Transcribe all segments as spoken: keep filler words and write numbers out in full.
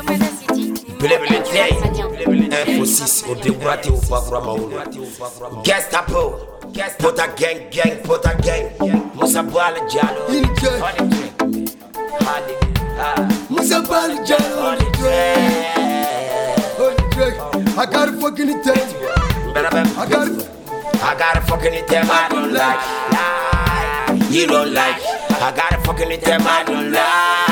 Info six, on déboîté au Bagra Maoulou. Gestapo, put a gang, gang, put a gang. Musa Bal Jalo, Musa Bal Jalo, I got a fucking intent. I got it. I got a fucking item I don't like. You don't like. I got a fucking item I don't like.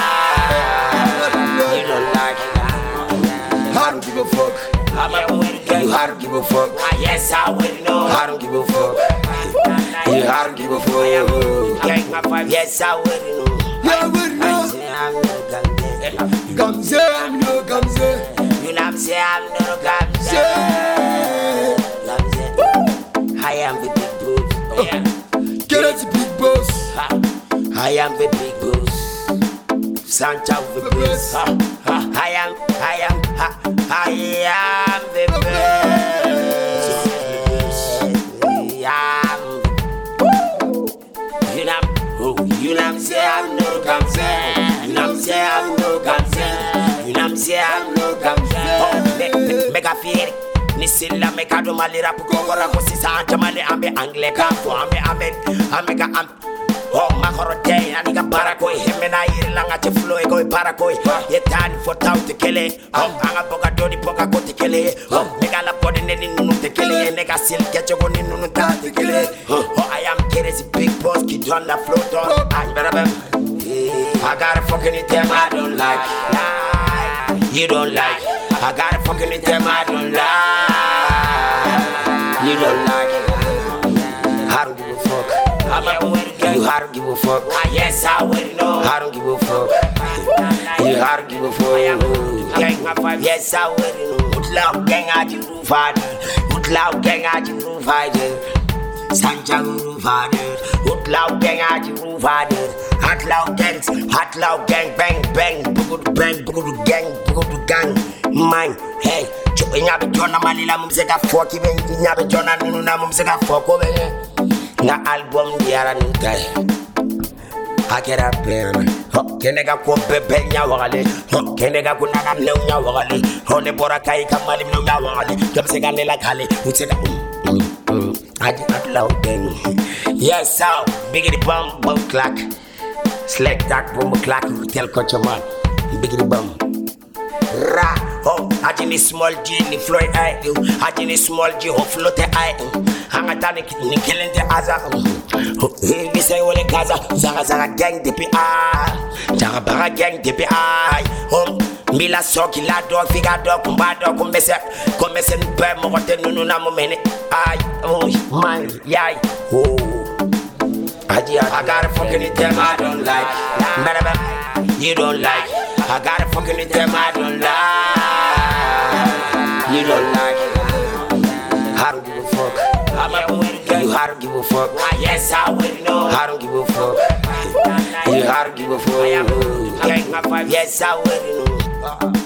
You don't like. I don't give a fuck. I'm a woman, you I don't give a fuck. Yes, I will know. I don't give a fuck. Yeah, I don't give a fuck. Gang my five. Yes, I will know. Yeah, I will know. Gamze, I'm no Gamze. You know I'm saying I'm no Gamze. I am the big boss. Yeah. Get it, the big boss. I am the big boss. Santa of the best. I am, I am, I am the best. I am. You know, you know I'm saying I'm no Gamze. You know I'm saying I'm no Gamze. You know I'm saying I'm no Gamze. Mega fear. Nisilla me kado malira puko wara ko sisa jamale ambe angle ka fo ambe ambe ambe ka am oh makorote ani ka barako hemena irlanga che flow e go barako yetani for tout te kele oh anga boga dodi boga ko te kele oh mega la body ne nunu te kele nega sil keche go ni nunu ta te kele oh I am crazy big boss kid on the floor don I better I got a fucking item I don't like. You don't like. I got a fucking item I don't like. You don't like. I don't give a fuck. I'm a woman, you I don't give a fuck. Yes, I will know. I don't give a fuck. You I don't give a fuck. Gang my five. Yes, I will know. Utlaw gang at you roof father. Utlaw gang at you roof father. Sanja roof father. Utlaw gang at you roof father. Hot loud gangs, hot loud gang, bang bang, bugu bang, bugu gang, bugu gang. Man, hey, nyabe jona malila mumseka foki ben, nyabe jona nunu na mumseka foko ben. Na album diara nukai. Akera pena. Ho, kenega ko bebe nya wale. Ho, kenega ko naga ne nya wale. Ho ne bora kai kamali no nya wale. Kamseka ne la kale, utseka um. Adi hot loud gang. Yes, so biggity bum bum clock. Select that bomb clock, you tell culture man. Biggity bum. Ra, oh, ajini small G, ni Floyd I, ajini small G, ho float I, hangatani ni killing the Aza. He be say what the Gaza, Zaga Zaga gang D P I, Zaga Baga gang D P I. Oh, Mila Soki la dog, figure dog, kumba dog, kumbese, kumbese npe mo kote nunu na mo mene. Ay, oh, man, yay, oh. I got a fucking item I don't like. You don't like. I got a fucking item I don't like. You don't like. I don't give a fuck. I'm a woman, you I don't give a fuck. Yes, I will know. I don't give a fuck. You I don't give a fuck. Yes, I will know.